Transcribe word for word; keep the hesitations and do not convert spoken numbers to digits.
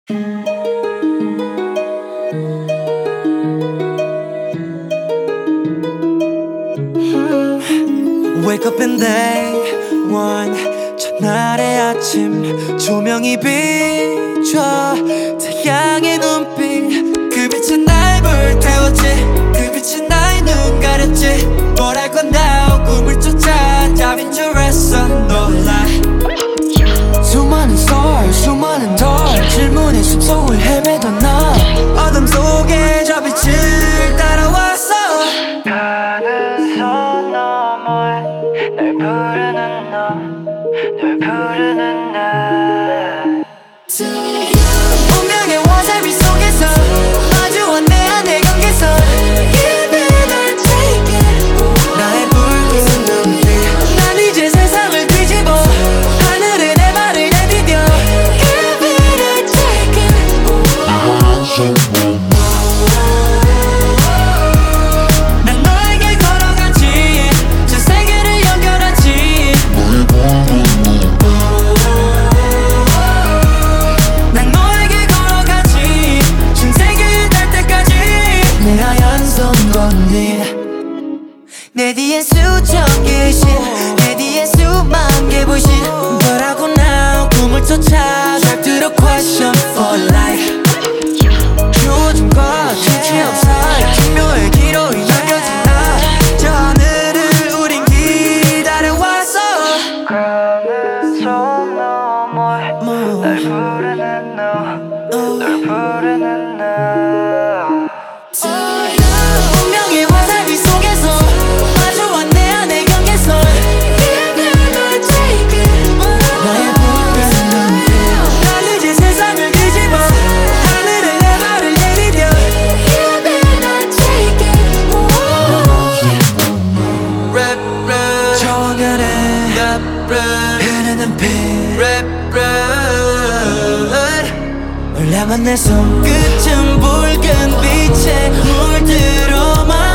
Wake up and day one 첫날의 아침 조명이 비춰 태양의 눈빛 그 빛은 날 불태웠지 그 빛은 나의 눈 가렸지 뭘 할 건가 꿈을 쫓아 답인 줄 알았어 놀라 수많은 star 수많은 달 질문의 숲속을 헤매던 나 어둠 속에 저 빛을 따라왔어 가는 선 너머에 널 부르는 너 널 부르는 나 운명의 와사비 속에서 마주한 내 안의 경계선 Give it or take it 나의 붉은 눈빛 난 이제 세상을 뒤집어 하늘에 내 발을 내디뎌 Give it or take it 난 너에게 걸어가지 전 세계를 연결하지 난 너에게 걸어가지 전 세계에 닿을 때까지 내 하얀 손 건네 내 뒤엔 수천 개의 신내 뒤엔 수만 개 불신 너라고 나 꿈을 쫓아 잘 들어 question for life 요즘과 지체없 사이 기묘의 기로 이어진 나저 하늘을 우린 기다려왔어 가는 선 너머에 널 부르는 너 널 부르는 나 운명의 와사비 속에서 마주한 내 안의 경계선 Give it or take it 나의 붉은 눈빛 난 이제 세상을 뒤집어 하늘에 내 발을 내디뎌 Give it or take it Rap rap 정연해 Rap rap 흐르는 피 Rap rap 몰라만 내 손끝은 붉은 빛에 물들어만